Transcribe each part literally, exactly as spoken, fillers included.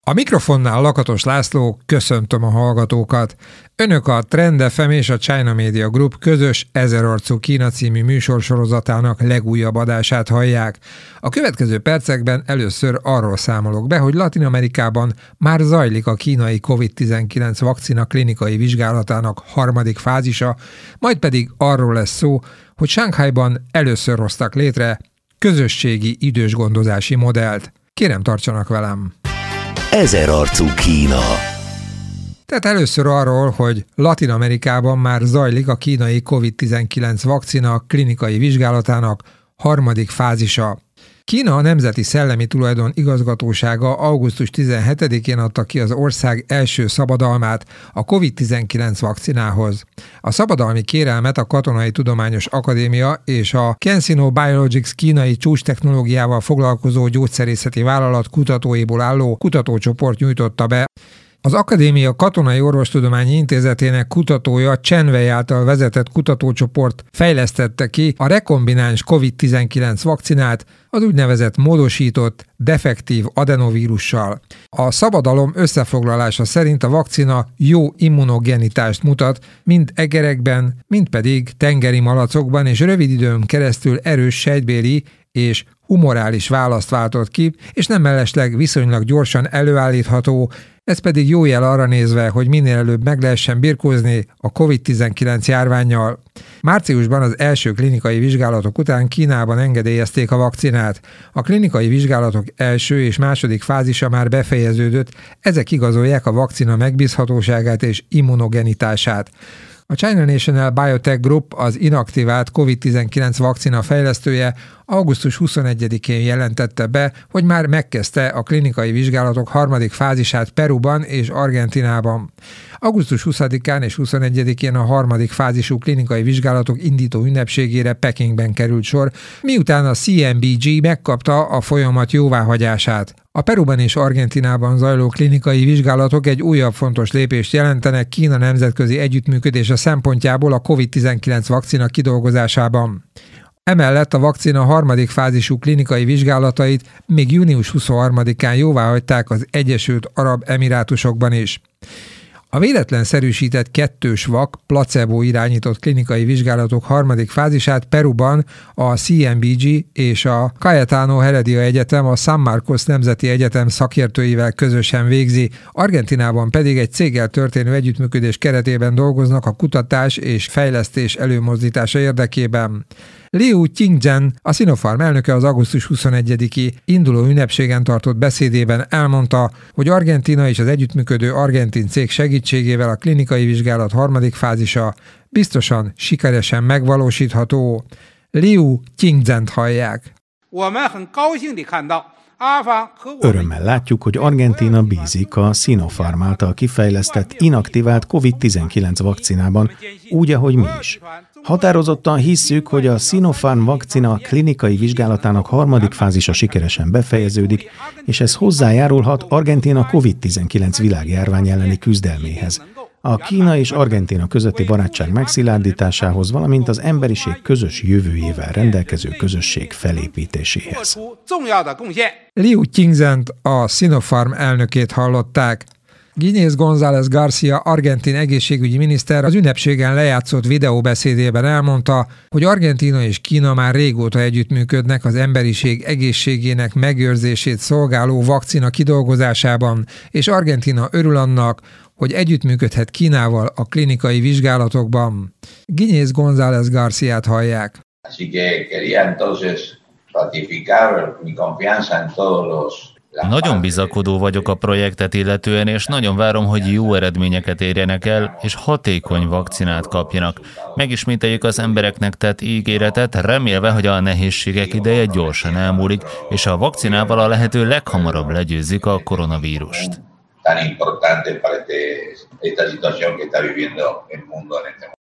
A mikrofonnál Lakatos László, köszöntöm a hallgatókat. Önök a Trend ef em és a China Media Group közös Ezerarcú Kína című műsorsorozatának legújabb adását hallják. A következő percekben először arról számolok be, hogy Latin-Amerikában már zajlik a kínai kovid tizenkilenc vakcina klinikai vizsgálatának harmadik fázisa, majd pedig arról lesz szó, hogy Shanghaiban először hoztak létre közösségi idősgondozási modellt. Kérem, tartsanak velem! Ezerarcú Kína. Tehát először arról, hogy Latin-Amerikában már zajlik a kínai kovid tizenkilenc vakcina klinikai vizsgálatának harmadik fázisa. Kína a Nemzeti Szellemi Tulajdon Igazgatósága augusztus tizenhetedikén adta ki az ország első szabadalmát a kovid tizenkilenc vakcinához. A szabadalmi kérelmet a Katonai Tudományos Akadémia és a CanSino Biologics kínai csúcstechnológiával foglalkozó gyógyszerészeti vállalat kutatóiból álló kutatócsoport nyújtotta be. Az Akadémia Katonai Orvostudományi Intézetének kutatója Chen Wei által vezetett kutatócsoport fejlesztette ki a rekombináns kovid tizenkilenc vakcinát az úgynevezett módosított, defektív adenovírussal. A szabadalom összefoglalása szerint a vakcina jó immunogenitást mutat, mind egerekben, mind pedig tengeri malacokban, és rövid időn keresztül erős sejtbéli és humorális választ váltott ki, és nem mellesleg viszonylag gyorsan előállítható. Ez pedig jó jel arra nézve, hogy minél előbb meg lehessen birkózni a kovid tizenkilenc járvánnyal. Márciusban az első klinikai vizsgálatok után Kínában engedélyezték a vakcinát. A klinikai vizsgálatok első és második fázisa már befejeződött, ezek igazolják a vakcina megbízhatóságát és immunogenitását. A China National Biotech Group, az inaktivált kovid tizenkilenc vakcina fejlesztője augusztus huszonegyedikén jelentette be, hogy már megkezdte a klinikai vizsgálatok harmadik fázisát Peruban és Argentinában. augusztus huszadikán és huszonegyedikén a harmadik fázisú klinikai vizsgálatok indító ünnepségére Pekingben került sor, miután a cé em bé gé megkapta a folyamat jóváhagyását. A Peruban és Argentinában zajló klinikai vizsgálatok egy újabb fontos lépést jelentenek Kína nemzetközi együttműködése szempontjából a kovid tizenkilenc vakcina kidolgozásában. Emellett a vakcina harmadik fázisú klinikai vizsgálatait még június huszonharmadikán jóváhagyták az Egyesült Arab Emirátusokban is. A véletlenszerűsített kettős vak, placebo irányított klinikai vizsgálatok harmadik fázisát Peruban a cé em bé gé és a Cayetano Heredia Egyetem, a San Marcos Nemzeti Egyetem szakértőivel közösen végzi, Argentinában pedig egy céggel történő együttműködés keretében dolgoznak a kutatás és fejlesztés előmozdítása érdekében. Liu Qingzhen, a Sinopharm elnöke az augusztus huszonegyediki induló ünnepségen tartott beszédében elmondta, hogy Argentína és az együttműködő argentin cég segítségével a klinikai vizsgálat harmadik fázisa biztosan sikeresen megvalósítható. Liu Qingzhent hallják. Örömmel látjuk, hogy Argentína bízik a Sinopharm által kifejlesztett inaktivált kovid tizenkilenc vakcinában, úgy, ahogy mi is. Határozottan hisszük, hogy a Sinopharm vakcina klinikai vizsgálatának harmadik fázisa sikeresen befejeződik, és ez hozzájárulhat Argentína kovid tizenkilenc világjárvány elleni küzdelméhez, a Kína és Argentína közötti barátság megszilárdításához, valamint az emberiség közös jövőjével rendelkező közösség felépítéséhez. Liu Qingzhent, a Sinopharm elnökét hallották. Guinness González Garcia, argentin egészségügyi miniszter az ünnepségen lejátszott videóbeszédében elmondta, hogy Argentína és Kína már régóta együttműködnek az emberiség egészségének megőrzését szolgáló vakcina kidolgozásában, és Argentína örül annak, hogy együttműködhet Kínával a klinikai vizsgálatokban. Guinness González Garciát hallják. Así que quería entonces ratificar mi confianza en todos los. Nagyon bizakodó vagyok a projektet illetően, és nagyon várom, hogy jó eredményeket érjenek el, és hatékony vakcinát kapjanak. Megismételjük az embereknek tett ígéretet, remélve, hogy a nehézségek ideje gyorsan elmúlik, és a vakcinával a lehető leghamarabb legyőzik a koronavírust.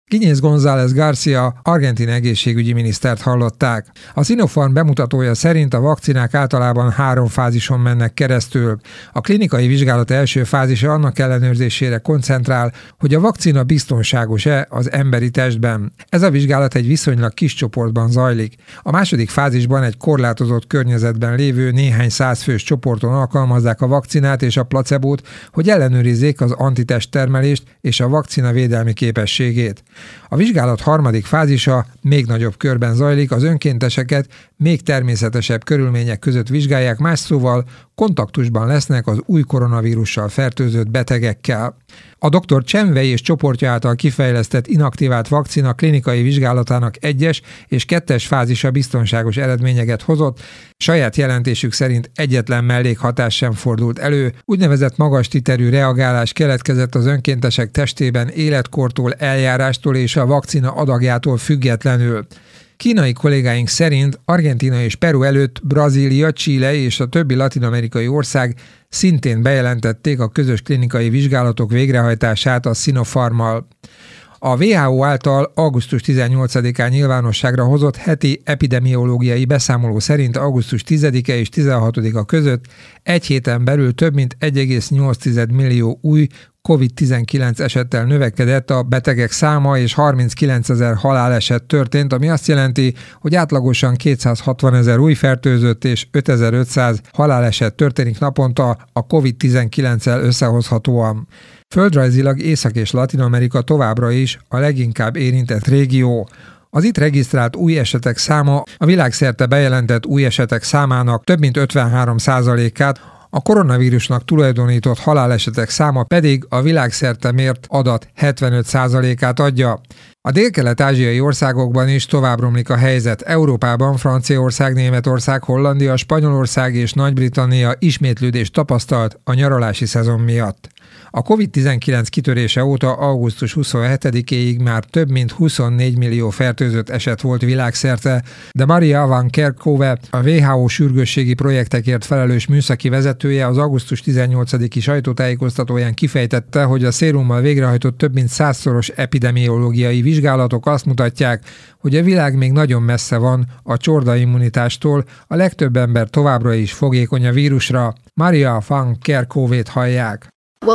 Guinness González Garcia, argentin egészségügyi minisztert hallották. A Sinopharm bemutatója szerint a vakcinák általában három fázison mennek keresztül. A klinikai vizsgálat első fázisa annak ellenőrzésére koncentrál, hogy a vakcina biztonságos-e az emberi testben. Ez a vizsgálat egy viszonylag kis csoportban zajlik. A második fázisban egy korlátozott környezetben lévő néhány százfős csoporton alkalmazzák a vakcinát és a placebót, hogy ellenőrizzék az antitesttermelést és a vakcina védelmi képességét. A vizsgálat harmadik fázisa még nagyobb körben zajlik, az önkénteseket még természetesebb körülmények között vizsgálják, más szóval kontaktusban lesznek az új koronavírussal fertőzött betegekkel. A doktor Chen Wei és csoportja által kifejlesztett inaktivált vakcina klinikai vizsgálatának egyes és kettes fázisa biztonságos eredményeket hozott, saját jelentésük szerint egyetlen mellékhatás sem fordult elő, úgynevezett magas titerű reagálás keletkezett az önkéntesek testében életkortól, eljárástól és a vakcina adagjától függetlenül. Kínai kollégáink szerint Argentína és Peru előtt Brazília, Chile és a többi latin-amerikai ország szintén bejelentették a közös klinikai vizsgálatok végrehajtását a Sinopharmmal. A dupla vé há ó által augusztus tizennyolcadikán nyilvánosságra hozott heti epidemiológiai beszámoló szerint augusztus tizedike és tizenhatodika között egy héten belül több mint egy egész nyolc millió új kovid tizenkilenc esettel növekedett a betegek száma, és harminckilencezer haláleset történt, ami azt jelenti, hogy átlagosan kétszázhatvanezer új fertőzött és ötezer-ötszáz haláleset történik naponta a kovid tizenkilenccel összehozhatóan. Földrajzilag Észak- és Latin-Amerika továbbra is a leginkább érintett régió. Az itt regisztrált új esetek száma a világszerte bejelentett új esetek számának több mint ötvenhárom százalékát, a koronavírusnak tulajdonított halálesetek száma pedig a világszerte mért adat hetvenöt százalékát adja. A délkelet-ázsiai országokban is tovább romlik a helyzet. Európában Franciaország, Németország, Hollandia, Spanyolország és Nagy-Britannia ismétlődést tapasztalt a nyaralási szezon miatt. A kovid tizenkilenc kitörése óta augusztus huszonhetedikéig már több mint huszonnégy millió fertőzött eset volt világszerte, de Maria van Kerkhove, a dupla vé há ó sürgősségi projektekért felelős műszaki vezetője az augusztus tizennyolcadiki sajtótájékoztatóján kifejtette, hogy a szérummal végrehajtott több mint százszoros epidemiológiai vizsgálatok azt mutatják, hogy a világ még nagyon messze van a csordaimmunitástól, a legtöbb ember továbbra is fogékony a vírusra. Maria van Kerkhove-t hallják.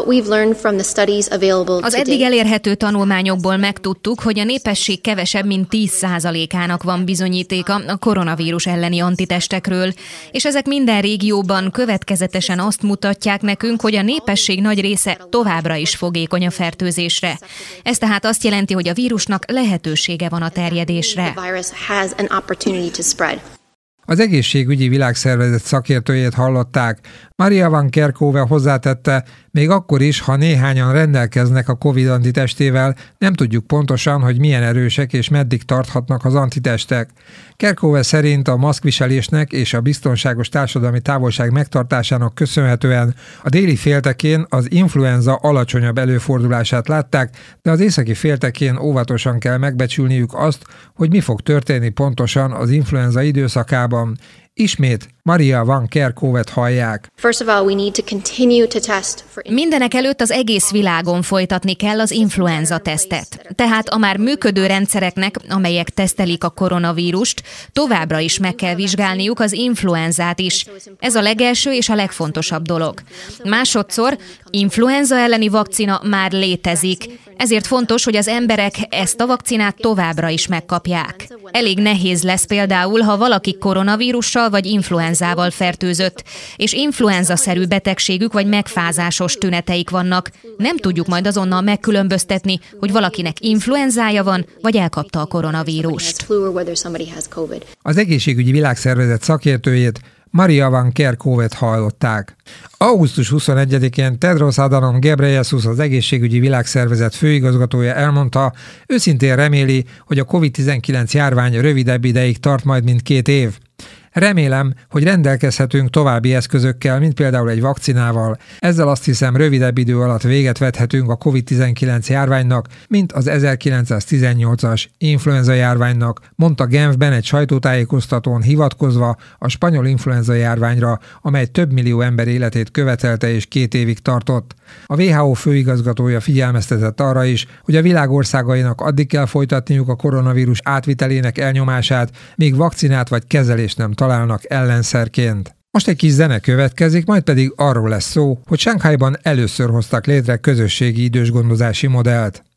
Az eddig elérhető tanulmányokból megtudtuk, hogy a népesség kevesebb mint tíz százalékának van bizonyítéka a koronavírus elleni antitestekről, és ezek minden régióban következetesen azt mutatják nekünk, hogy a népesség nagy része továbbra is fogékony a fertőzésre. Ez tehát azt jelenti, hogy a vírusnak lehetősége van a terjedésre. Az egészségügyi világszervezet szakértőjét hallották. Maria van Kerkhove hozzátette, még akkor is, ha néhányan rendelkeznek a Covid antitestével, nem tudjuk pontosan, hogy milyen erősek és meddig tarthatnak az antitestek. Kerkhove szerint a maszkviselésnek és a biztonságos társadalmi távolság megtartásának köszönhetően a déli féltekén az influenza alacsonyabb előfordulását látták, de az északi féltekén óvatosan kell megbecsülniük azt, hogy mi fog történni pontosan az influenza időszakában. Ismét Maria van Kerkhove-t hallják. Mindenek előtt az egész világon folytatni kell az influenza tesztet. Tehát a már működő rendszereknek, amelyek tesztelik a koronavírust, továbbra is meg kell vizsgálniuk az influenzát is. Ez a legelső és a legfontosabb dolog. Másodszor, influenza elleni vakcina már létezik, ezért fontos, hogy az emberek ezt a vakcinát továbbra is megkapják. Elég nehéz lesz például, ha valaki koronavírussal vagy influenzával fertőzött, és influenza-szerű betegségük vagy megfázásos tüneteik vannak. Nem tudjuk majd azonnal megkülönböztetni, hogy valakinek influenzája van, vagy elkapta a koronavírust. Az egészségügyi világszervezet szakértőjét, Maria van Kerkhove-t hallották. augusztus huszonegyedikén Tedros Adhanom Ghebreyesus, az egészségügyi világszervezet főigazgatója elmondta, őszintén reméli, hogy a kovid tizenkilenc járvány rövidebb ideig tart majd, mint két év. Remélem, hogy rendelkezhetünk további eszközökkel, mint például egy vakcinával. Ezzel azt hiszem, rövidebb idő alatt véget vethetünk a kovid tizenkilenc járványnak, mint az ezerkilencszáztizennyolcas influenza járványnak, mondta Genfben egy sajtótájékoztatón hivatkozva a spanyol influenza járványra, amely több millió ember életét követelte és két évig tartott. A dupla vé há ó főigazgatója figyelmeztetett arra is, hogy a világ országainak addig kell folytatniuk a koronavírus átvitelének elnyomását, míg vakcinát vagy kezelést nem találnak ellenszerként. Most egy kis zene következik, majd pedig arról lesz szó, hogy Shanghaiban először hoztak létre közösségi idősgondozási modellt.